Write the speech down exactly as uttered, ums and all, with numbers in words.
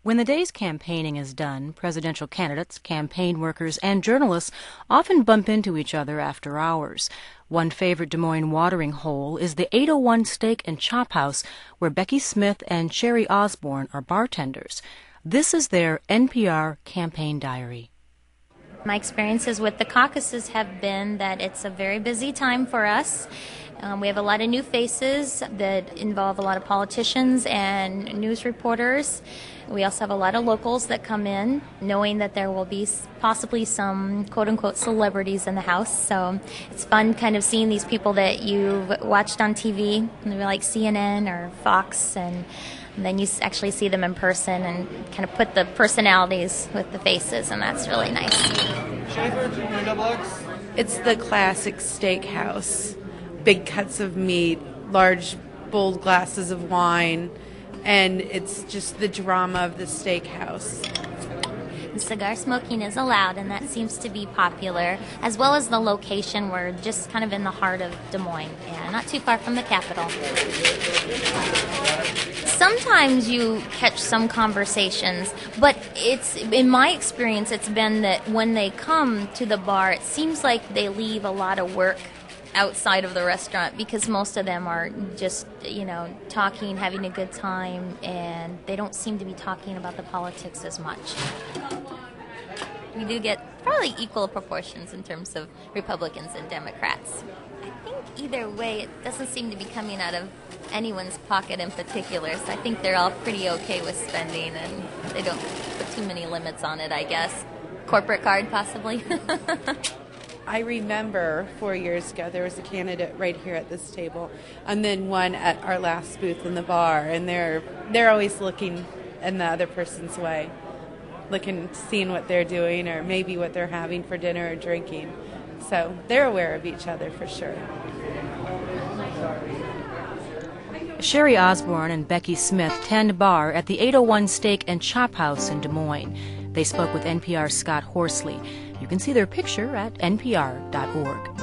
When the day's campaigning is done, presidential candidates, campaign workers, and journalists often bump into each other after hours. One favorite Des Moines watering hole is the eight oh one Steak and Chop House, where Becky Smith and Sherry Osborne are bartenders. This is their N P R campaign diary. My experiences with the caucuses have been that it's a very busy time for us. Um, we have a lot of new faces that involve a lot of politicians and news reporters. We also have a lot of locals that come in, knowing that there will be possibly some quote-unquote celebrities in the house. So it's fun kind of seeing these people that you've watched on T V, like C N N or Fox, and then you actually see them in person and kind of put the personalities with the faces, and that's really nice. It's the classic steakhouse. Big cuts of meat, large, bold glasses of wine, and it's just the drama of the steakhouse. Cigar smoking is allowed, and that seems to be popular, as well as the location. We're just kind of in the heart of Des Moines, yeah, not too far from the Capitol. Sometimes you catch some conversations, but it's, in my experience, it's been that when they come to the bar, it seems like they leave a lot of work outside of the restaurant, because most of them are just, you know, talking, having a good time, and they don't seem to be talking about the politics as much. We do get probably equal proportions in terms of Republicans and Democrats. I think either way, it doesn't seem to be coming out of anyone's pocket in particular, so I think they're all pretty okay with spending, and they don't put too many limits on it, I guess. Corporate card, possibly. I remember four years ago there was a candidate right here at this table, and then one at our last booth in the bar, and they're they're always looking in the other person's way, looking, seeing what they're doing or maybe what they're having for dinner or drinking. So they're aware of each other for sure. Sherry Osborne and Becky Smith tend bar at the eight oh one Steak and Chop House in Des Moines. They spoke with N P R's Scott Horsley. You can see their picture at N P R dot org.